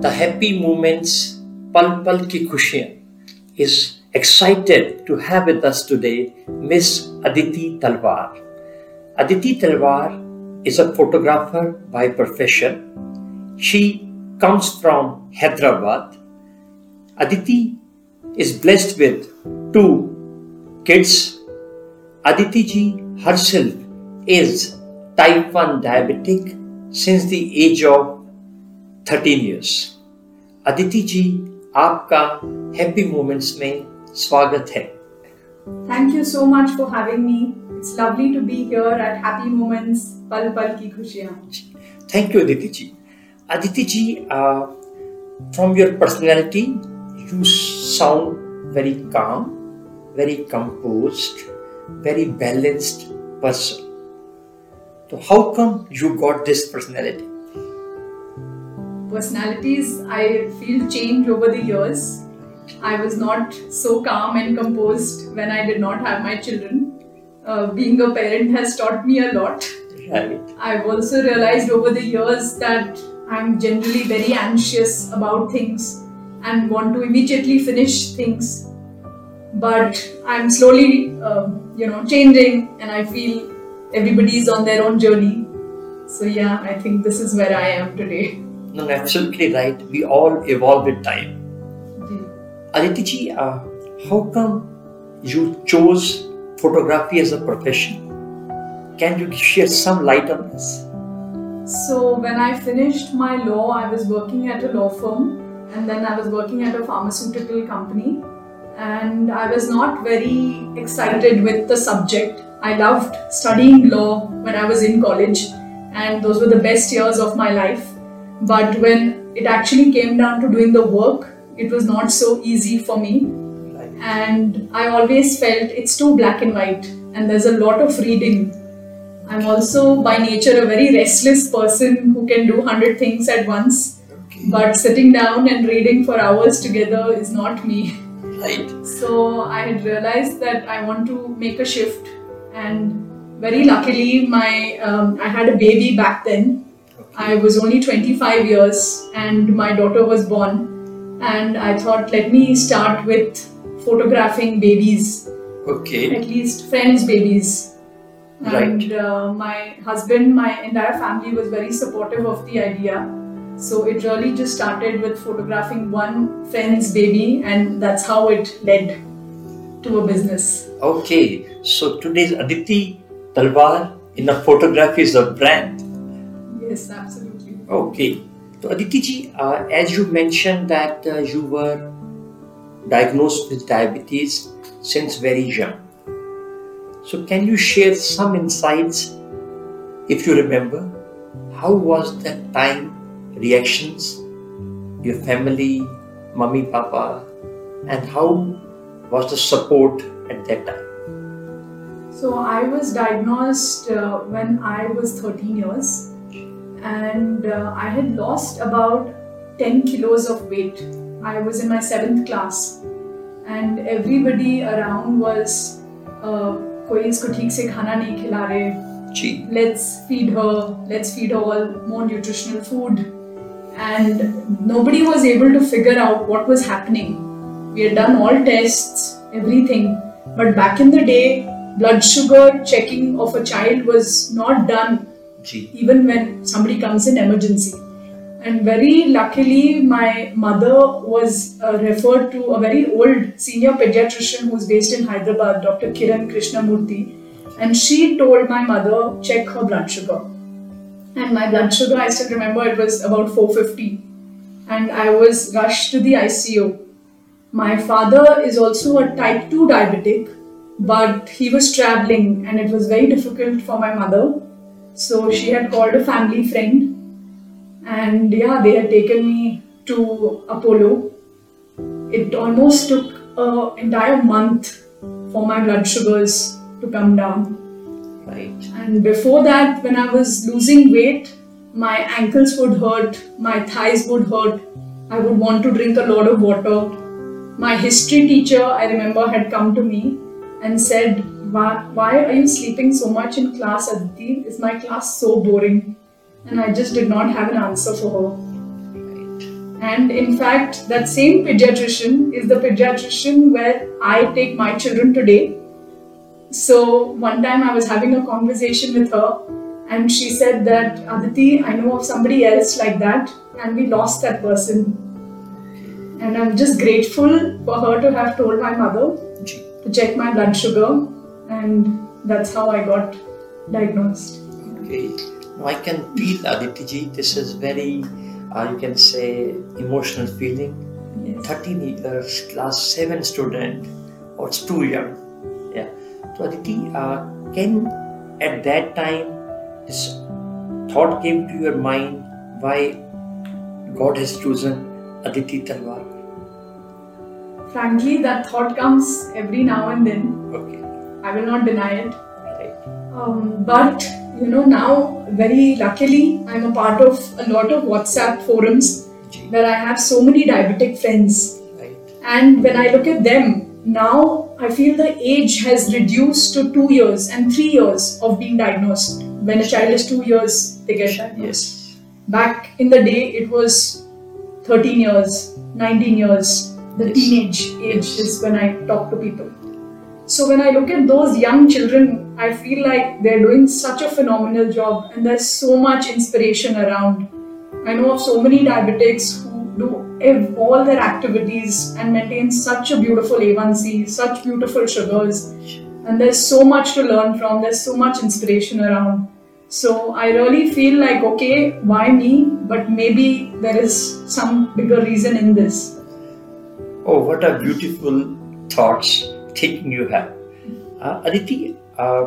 the Happy Moments Pal Pal Ki Khushiyan is excited to have with us today Miss Aditi Talwar. Aditi Talwar is a photographer by profession. She comes from Hyderabad. Aditi is blessed with 2 kids. Aditi ji herself is type 1 diabetic since the age of 13 years. Aditi ji, आपका happy moments में स्वागत है. Thank you so much for having me. It's lovely to be here at Happy Moments Pal Pal Ki Khushiyan. Thank you, Aditi ji. Aditi ji, from your personality, you sound very calm, very composed, very balanced person. So how come you got this personality? Personalities, I feel, change over the years. I was not so calm and composed when I did not have my children. Being a parent has taught me a lot. Right. I've also realized over the years that I'm generally very anxious about things and want to immediately finish things. But I'm slowly, changing, and I feel everybody's on their own journey. So yeah, I think this is where I am today. No, absolutely right. We all evolve with time. Aditi ji, how come you chose photography as a profession? Can you shed some light on this? So when I finished my law, I was working at a law firm, and then I was working at a pharmaceutical company, and I was not very excited with the subject. I loved studying law when I was in college, and those were the best years of my life. But when it actually came down to doing the work, it was not so easy for me. Right. And I always felt it's too black and white, and there's a lot of reading. I'm also by nature a very restless person who can do 100 things at once. Okay. But sitting down and reading for hours together is not me. Right. So I had realized that I want to make a shift, and very luckily I had a baby back then. I was only 25 years and my daughter was born, and I thought, let me start with photographing babies. Okay. At least friends' babies. Right. And my husband, my entire family was very supportive of the idea. So it really just started with photographing one friend's baby, and that's how it led to a business. Okay. So today's Aditi Talwar in a photography is a brand. Yes, absolutely. Okay. So Aditi ji, as you mentioned that you were diagnosed with diabetes since very young. So can you share some insights, if you remember, how was that time, reactions, your family, mummy, papa, and how was the support at that time? So I was diagnosed when I was 13 years. And I had lost about 10 kilos of weight. I was in my 7th class, and everybody around was कोई इसको ठीक से खाना नहीं खिला रहे. Let's feed her all more nutritional food. And nobody was able to figure out what was happening. We had done all tests, everything. But back in the day, blood sugar checking of a child was not done. Even when somebody comes in emergency. And very luckily, my mother was referred to a very old senior pediatrician who's based in Hyderabad, Dr. Kiran Krishnamurthy. And she told my mother, check her blood sugar. And my blood sugar, I still remember, it was about 450. And I was rushed to the ICU. My father is also a type 2 diabetic, but he was traveling, and it was very difficult for my mother. So she had called a family friend, and yeah, they had taken me to Apollo. It almost took an entire month for my blood sugars to come down. Right. And before that, when I was losing weight, my ankles would hurt, my thighs would hurt. I would want to drink a lot of water. My history teacher, I remember, had come to me and said, why are you sleeping so much in class, Aditi? Is my class so boring? And I just did not have an answer for her. Right. And in fact, that same pediatrician is the pediatrician where I take my children today. So one time I was having a conversation with her and she said that, Aditi, I know of somebody else like that and we lost that person. And I'm just grateful for her to have told my mother to check my blood sugar, and that's how I got diagnosed. Okay. Now I can feel, Aditi ji, this is very, you can say, emotional feeling. Yes. 13 years, class 7 student, or it's too young. Yeah. So Aditi, can at that time this thought came to your mind why God has chosen Aditi Talwar? Frankly, that thought comes every now and then. Okay. I will not deny it. Right. But now very luckily I'm a part of a lot of WhatsApp forums where I have so many diabetic friends. Right. And when I look at them, now I feel the age has reduced to 2 years and 3 years of being diagnosed. When a child is 2 years, they get diagnosed. Yes. Back in the day, it was 13 years, 19 years. The teenage age is when I talk to people. So when I look at those young children, I feel like they're doing such a phenomenal job and there's so much inspiration around. I know of so many diabetics who do all their activities and maintain such a beautiful A1C, such beautiful sugars, and there's so much to learn from, there's so much inspiration around. So I really feel like, okay, why me? But maybe there is some bigger reason in this. Oh, what a beautiful thoughts thinking you have. Aditi,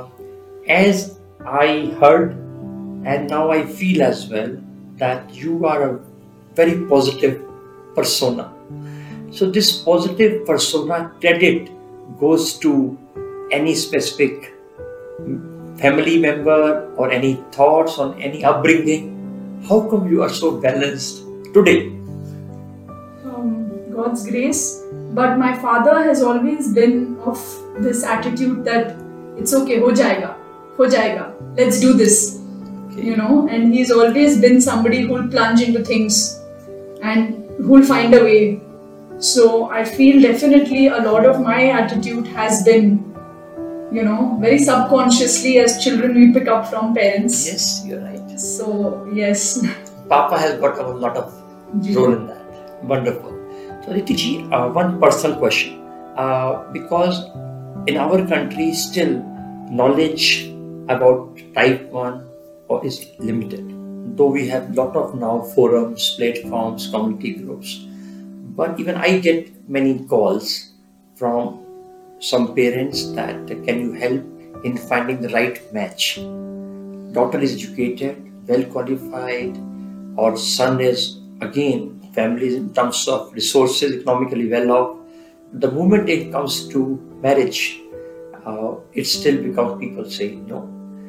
as I heard and now I feel as well that you are a very positive persona. So this positive persona credit goes to any specific family member or any thoughts on any upbringing. How come you are so balanced today? God's grace. But my father has always been of this attitude that it's okay, ho jayega, let's do this, Okay. and he's always been somebody who'll plunge into things and who'll find a way. So I feel definitely a lot of my attitude has been, very subconsciously as children we pick up from parents. Yes, you're right. So yes. Papa has got a lot of role in that. Wonderful. So Aditi, one personal question. Because in our country still knowledge about type 1 is limited. Though we have lot of now forums, platforms, community groups. But even I get many calls from some parents that can you help in finding the right match. Daughter is educated, well qualified, or son is again families in terms of resources, economically well off. The moment it comes to marriage, it still becomes people say no.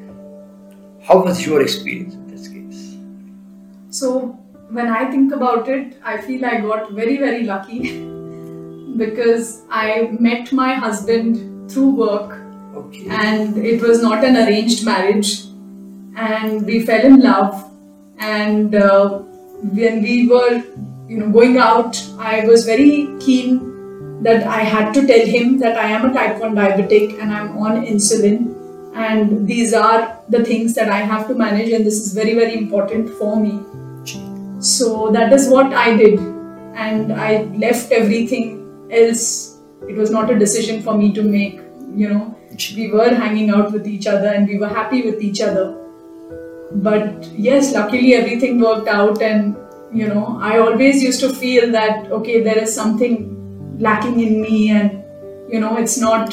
How was your experience in this case? So when I think about it, I feel I got very, very lucky because I met my husband through work. Okay. And it was not an arranged marriage, and we fell in love. And when we were going out, I was very keen that I had to tell him that I am a type 1 diabetic and I'm on insulin, and these are the things that I have to manage, and this is very, very important for me. So that is what I did, and I left everything else. It was not a decision for me to make. We were hanging out with each other and we were happy with each other. But yes, luckily everything worked out, and I always used to feel that okay, there is something lacking in me, and it's not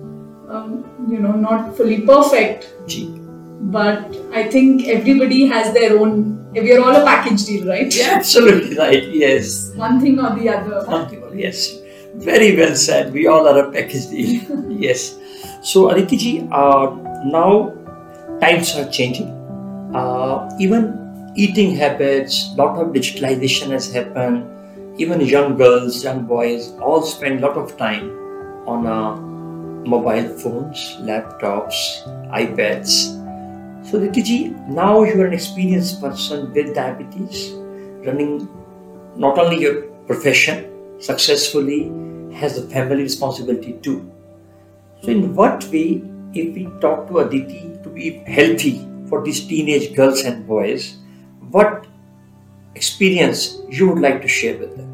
not fully perfect. But I think everybody has their own. We are all a package deal, right? Yeah, absolutely right. Yes. One thing or the other. One thing or yes. Very well said. We all are a package deal. Yes. So Aditi ji, now times are changing. Even eating habits, lot of digitalization has happened. Even young girls, young boys all spend a lot of time on mobile phones, laptops, iPads. So Aditi ji, now you are an experienced person with diabetes, running not only your profession successfully, has a family responsibility too. So in what way, if we talk to Aditi to be healthy for these teenage girls and boys, what experience you would like to share with them?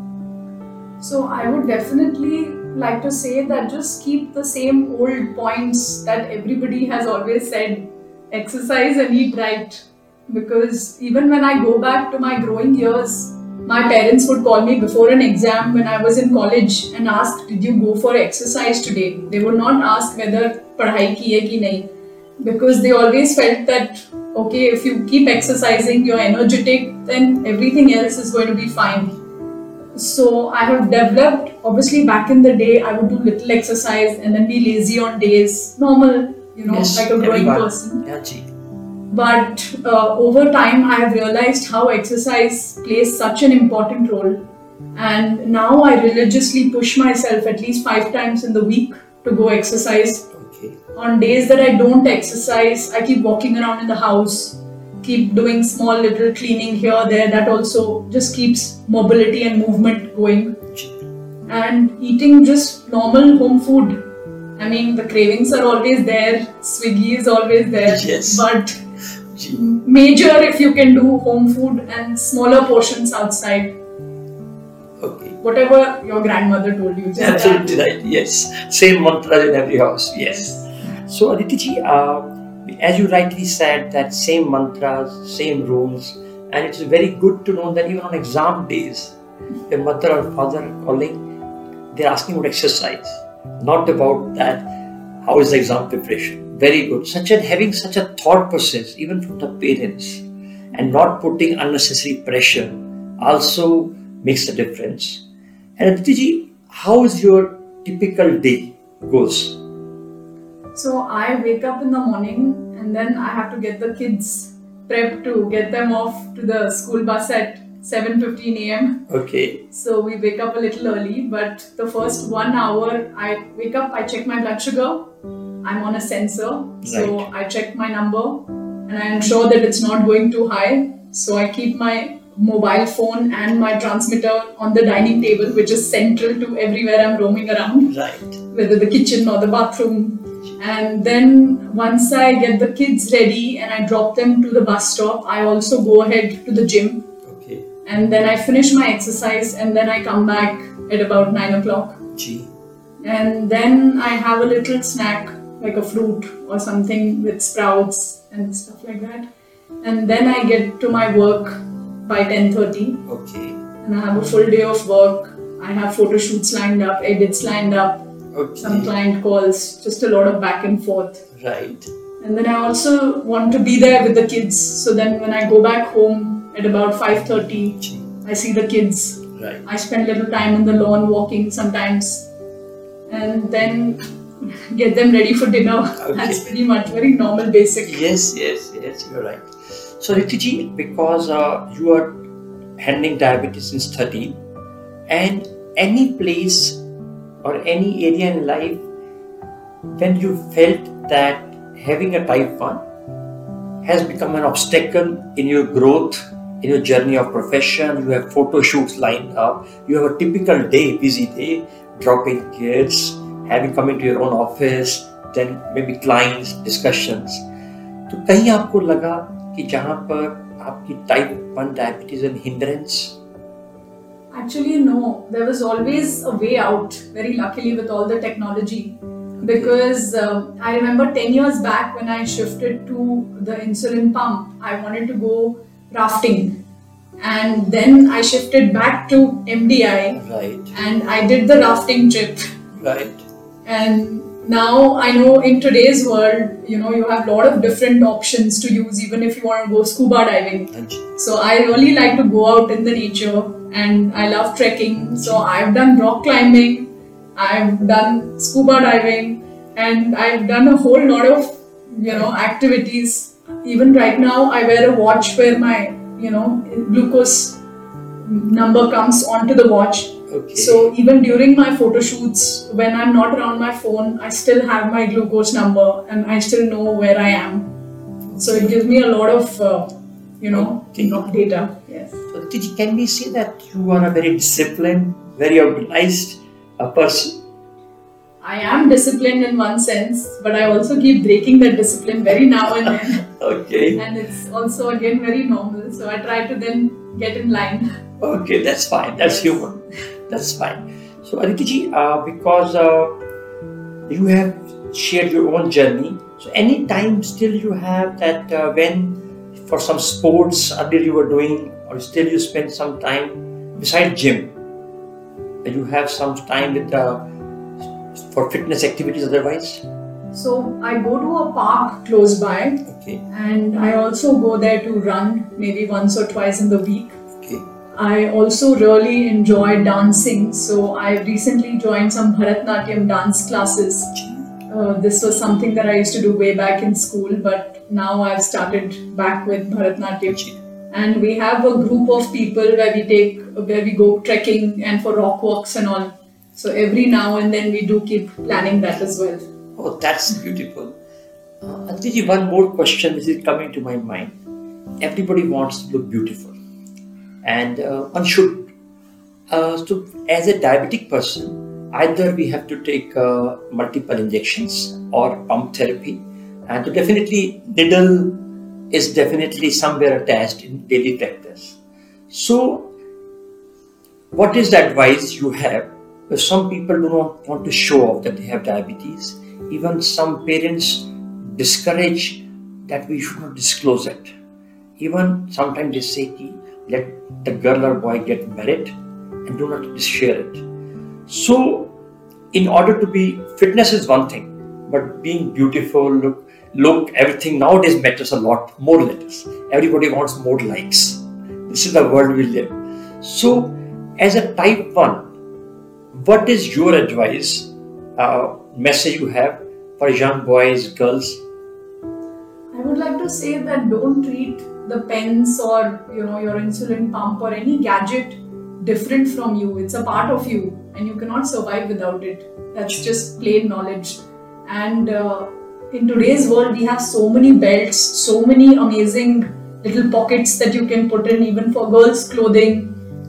So I would definitely like to say that just keep the same old points that everybody has always said: exercise and eat right. Because even when I go back to my growing years, my parents would call me before an exam when I was in college and ask, "Did you go for exercise today?" They would not ask whether padhai ki hai ki nahi, because they always felt that, okay, if you keep exercising, you're energetic, then everything else is going to be fine. So I have developed, obviously back in the day, I would do little exercise and then be lazy on days, normal, Yes, like a growing everyone. person. Yeah, ji. But over time, I have realized how exercise plays such an important role. And now I religiously push myself at least 5 times in the week to go exercise. Okay. On days that I don't exercise, I keep walking around in the house, keep doing small little cleaning here, there. That also just keeps mobility and movement going. And eating just normal home food. I mean, the cravings are always there, Swiggy is always there. Yes. But major if you can do home food and smaller portions outside. Okay. Whatever your grandmother told you. Just Absolutely right. Yes. Same mantra in every house. Yes. So Aditi ji, as you rightly said, that same mantras, same rules, and it's very good to know that even on exam days, your mother or father are calling, they're asking about exercise, not about that. How is the exam preparation? Very good. Having such a thought process, even from the parents, and not putting unnecessary pressure, also makes a difference. And Aditi ji, how is your typical day goes? So I wake up in the morning and then I have to get the kids prepped to get them off to the school bus at 7:15 a.m. Okay. So we wake up a little early, but the first 1 hour I wake up, I check my blood sugar. I'm on a sensor, so Right. I check my number and I ensure that it's not going too high. So I keep my mobile phone and my transmitter on the dining table, which is central to everywhere I'm roaming around, Right. whether the kitchen or the bathroom. And then once I get the kids ready and I drop them to the bus stop, I also go ahead to the gym. Okay. And then I finish my exercise and then I come back at about 9 o'clock. Gee. And then I have a little snack, like a fruit or something with sprouts and stuff like that. And then I get to my work by 10:30. Okay. And I have a full day of work. I have photo shoots lined up, edits lined up, Okay. some client calls, just a lot of back and forth. Right. And then I also want to be there with the kids. So then when I go back home at about 5:30, Gee. I see the kids. Right. I spend little time in the lawn walking sometimes. And then get them ready for dinner. Okay. That's pretty much very normal, basic. Yes, you're right. So Aditi ji, because you are handling diabetes since 13, and any place or any area in life when you felt that having a type 1 has become an obstacle in your growth, in your journey of profession, you have photo shoots lined up, you have a typical day, busy day, dropping kids, having come into your own office, then maybe clients, discussions. तो कहीं आपको लगा कि जहाँ पर आपकी type 1 diabetes an hindrance? Actually, no. There was always a way out, very luckily with all the technology. Because I remember 10 years back when I shifted to the insulin pump, I wanted to go rafting. And then I shifted back to MDI. Right. And I did the rafting trip. Right. And now I know in today's world, you have a lot of different options to use, even if you want to go scuba diving. So I really like to go out in the nature and I love trekking. So I've done rock climbing, I've done scuba diving, and I've done a whole lot of, activities. Even right now, I wear a watch where my, glucose number comes onto the watch. Okay. So even during my photo shoots, when I'm not around my phone, I still have my glucose number and I still know where I am. So it gives me a lot of, Okay. data. Yes. So Aditi, can we say that you are a very disciplined, very organized person? I am disciplined in one sense, but I also keep breaking that discipline very now and then. Okay. And it's also again very normal. So I try to then get in line. Okay, that's fine. That's human. That's fine. So Aditi ji, because you have shared your own journey, so any time still you have that when for some sports earlier you were doing, or still you spend some time beside gym, you have some time with for fitness activities otherwise? So I go to a park close by, Okay. and I also go there to run maybe once or twice in the week. Okay. I also really enjoy dancing, so I recently joined some Bharatnatyam dance classes. This was something that I used to do way back in school, but now I've started back with Bharatnatyam. And we have a group of people where we go trekking and for rock walks and all. So every now and then we do keep planning that as well. Oh, that's beautiful. Aditi, one more question which is coming to my mind. Everybody wants to look beautiful, and one should. So, as a diabetic person, either we have to take multiple injections or pump therapy, and so definitely needle is definitely somewhere attached in daily practice. So, what is the advice you have? Because some people do not want to show off that they have diabetes. Even some parents discourage that we should not disclose it. Even sometimes they say, let the girl or boy get married and do not share it. So, in order to be, fitness is one thing, but being beautiful, look, everything nowadays matters a lot, more letters. Everybody wants more likes. This is the world we live. So, as a type 1, what is your advice, message you have for young boys, girls? I would like to say that don't treat the pens or your insulin pump or any gadget different from you. It's a part of you, and you cannot survive without it. That's just plain knowledge. And in today's world, we have so many belts, so many amazing little pockets that you can put in, even for girls' clothing.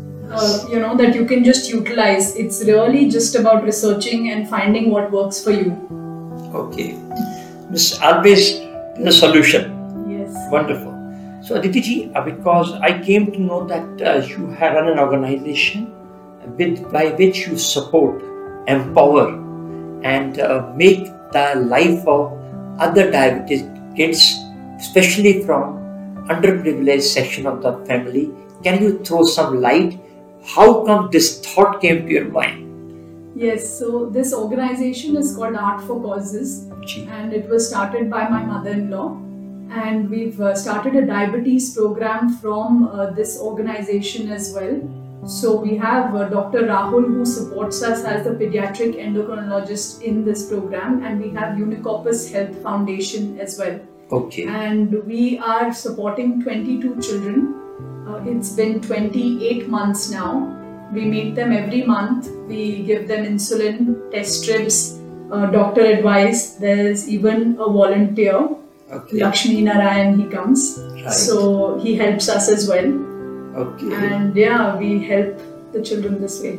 That you can just utilize. It's really just about researching and finding what works for you. Okay. There's always a solution. Yes. Wonderful. So Aditi ji, because I came to know that you have run an organization by which you support, empower, and make the life of other diabetes kids, especially from underprivileged section of the family. Can you throw some light? How come this thought came to your mind? Yes, so this organization is called Art for Causes, and it was started by my mother-in-law, and we've started a diabetes program from this organization as well. So we have Dr. Rahul, who supports us as the pediatric endocrinologist in this program, and we have Unicopus Health Foundation as well. Okay. And we are supporting 22 children. It's been 28 months now. We meet them every month. We give them insulin, test strips, doctor advice. There's even a volunteer, Okay. Lakshmi Narayan, he comes. Right. So he helps us as well. Okay. And yeah, we help the children this way.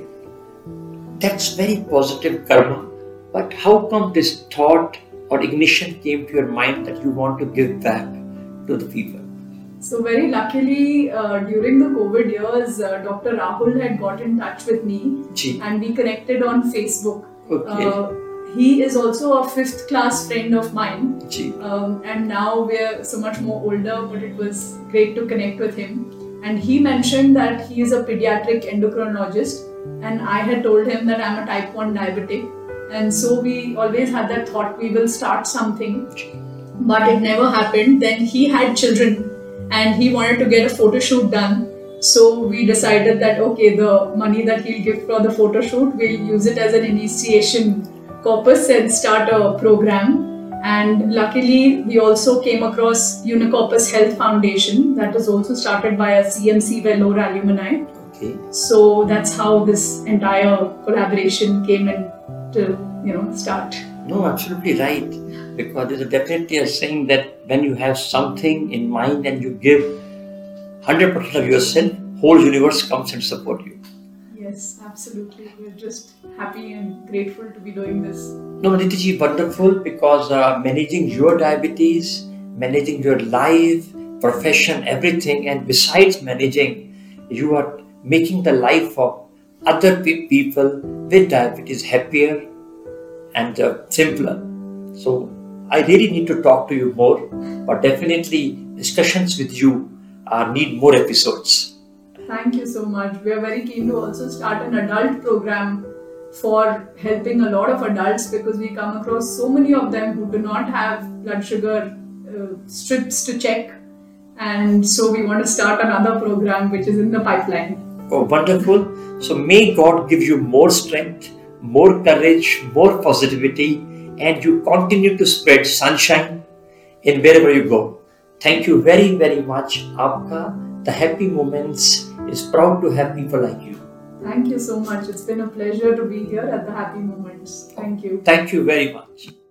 That's very positive, Karma. But how come this thought or ignition came to your mind that you want to give back to the people? So very luckily, during the COVID years, Dr. Rahul had got in touch with me, and we connected on Facebook. Okay. He is also a 5th class friend of mine, Gee. and now we're so much more older, but it was great to connect with him. And he mentioned that he is a pediatric endocrinologist, and I had told him that I'm a type 1 diabetic. And so we always had that thought we will start something, but it never happened. Then he had children and he wanted to get a photo shoot done. So we decided that okay, the money that he'll give for the photo shoot, we'll use it as an initiation corpus and start a program. And luckily, we also came across Unicopus Health Foundation that was also started by a CMC Vellore alumni. Okay. So that's how this entire collaboration came in to start. No, absolutely right. Because there's definitely a saying that when you have something in mind and you give 100% of yourself, whole universe comes and support you. Yes, absolutely. We're just happy and grateful to be doing this. No, Aditi ji, wonderful, because managing your diabetes, managing your life, profession, everything, and besides managing, you are making the life of other people with diabetes happier and simpler. So I really need to talk to you more, but definitely discussions with you need more episodes. Thank you so much. We are very keen to also start an adult program for helping a lot of adults, because we come across so many of them who do not have blood sugar strips to check, and so we want to start another program which is in the pipeline. Oh, wonderful. So may God give you more strength, more courage, more positivity, and you continue to spread sunshine in wherever you go. Thank you very, very much. Aapka, the Happy Moments is proud to have people like you. Thank you so much. It's been a pleasure to be here at the Happy Moments. Thank you. Thank you very much.